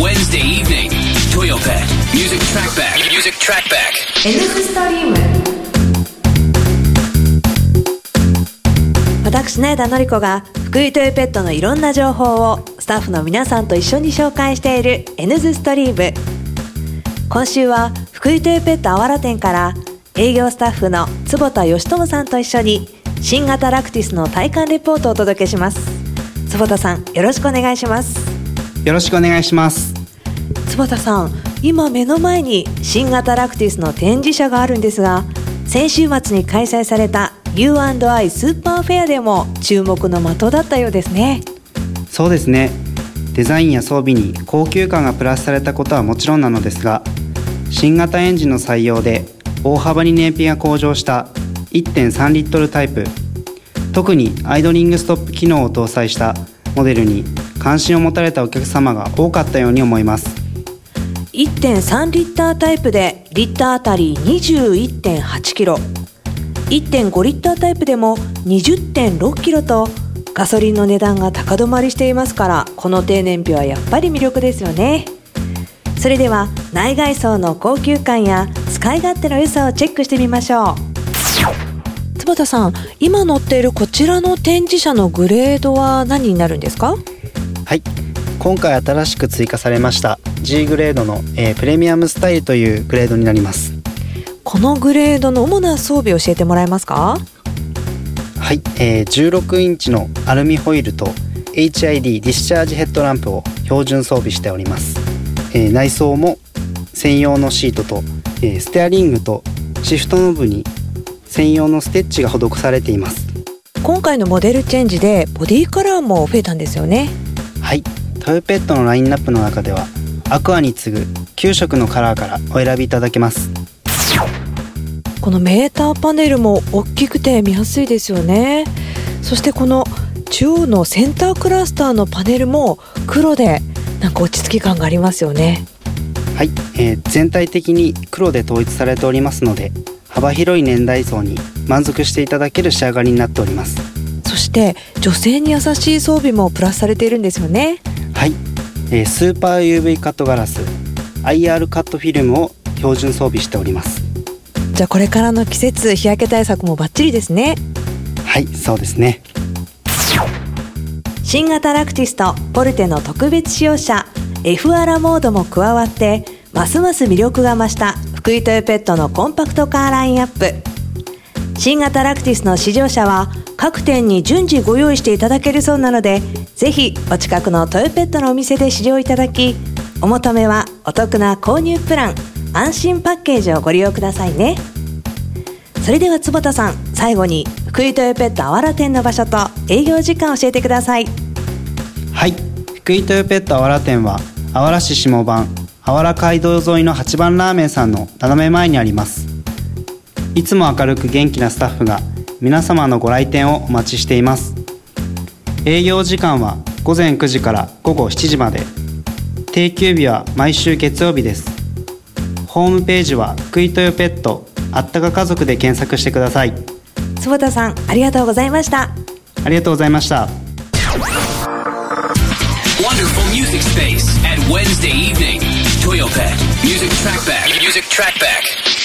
Wednesday evening, Toyopet Music Trackback. Music Trackback. Nストリーム。私根田のり子が福井トヨペットのいろんな情報をスタッフの皆さんと一緒に紹介している N ズストリーム。今週は福井トヨペットあわら店から営業スタッフの坪田義友さんと一緒に新型ラクティスの体感レポートをお届けします。坪田さん、よろしくお願いします。 よろしくお願いします。 坪田さん、今目の前に新型ラクティスの展示車があるんですが、先週末に開催された U&I スーパーフェアでも注目の的だったようですね。 そうですね。デザインや装備に高級感がプラスされたことはもちろんなのですが、新型エンジンの採用で大幅に燃費が向上した 1.3 リットルタイプ、特にアイドリングストップ機能を搭載したモデルに関心を持たれたお客様が多かったように思います。 1.3 リッタータイプでリッターあたり 21.8 キロ、 1.5 リッタータイプでも 20.6 キロとガソリンの値段が高止まりしていますから、この低燃費はやっぱり魅力ですよね。それでは内外装の高級感や使い勝手の良さをチェックしてみましょう。坪田さん、今乗っているこちらの展示車のグレードは何になるんですか？ はい、今回新しく追加されました G グレードの、プレミアムスタイルというグレードになります。 このグレードの主な装備を教えてもらえますか？ はい、16インチのアルミホイールと HID ディスチャージヘッドランプを標準装備しております。内装も専用のシートと、ステアリングとシフトノブに専用のステッチが施されています。 今回のモデルチェンジでボディカラーも増えたんですよね。 はい、トヨペットのラインナップの中ではアクアに次ぐ9色のカラーからお選びいただけます。 このメーターパネルも大きくて見やすいですよね。そしてこの中央のセンタークラスターのパネルも黒でなんか落ち着き感がありますよね。 はい、全体的に黒で統一されておりますので、幅広い年代層に満足していただける仕上がりになっております。 そして女性に優しい装備もプラスされているんですよね。 はい、スーパー UV カットガラス IR カットフィルムを標準装備しております。 じゃあこれからの季節、日焼け対策もバッチリですね。 はい、そうですね。 新型ラクティスとポルテの特別使用車 F アラモードも加わってますます魅力が増した福井トヨペットのコンパクトカーラインアップ。新型ラクティスの試乗車は各店に順次ご用意していただけるそうなので、ぜひお近くのトヨペットのお店で試乗いただき、お求めはお得な購入プラン、安心パッケージをご利用くださいね。それでは坪田さん、最後に福井トヨペットあわら店の場所と営業時間を教えてください。 はい、福井トヨペットあわら店はあわら市下番あわら街道沿いの8番ラーメンさんの斜め前にあります。いつも明るく元気なスタッフが皆様のご来店をお待ちしています。営業時間は午前9時から午後7時まで、定休日は毎週月曜日です。ホームページは福井トヨペットあったか家族で検索してください。 坪田さん、ありがとうございました。 ありがとうございました。 Wonderful music space at Wednesday evening, Toyopet Music Trackback. Music Trackback.